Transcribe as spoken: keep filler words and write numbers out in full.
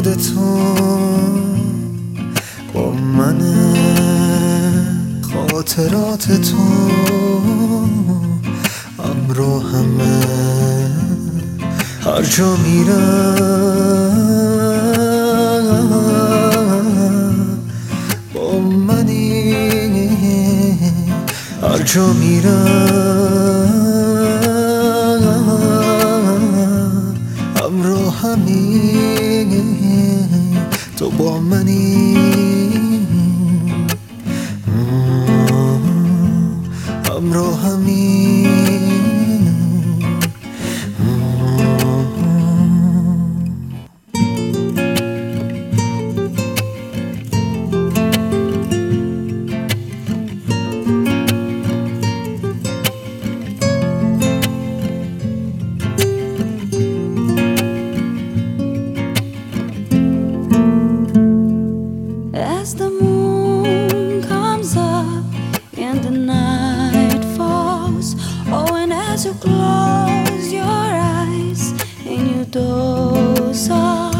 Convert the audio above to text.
خودتو با من، خاطرات تو همراهمه. هر جا میرم با منی، هر جا میرم همراهمی، تو با منی، همراهمی. As the moon comes up and the night falls, oh, and as you close your eyes and you doze off,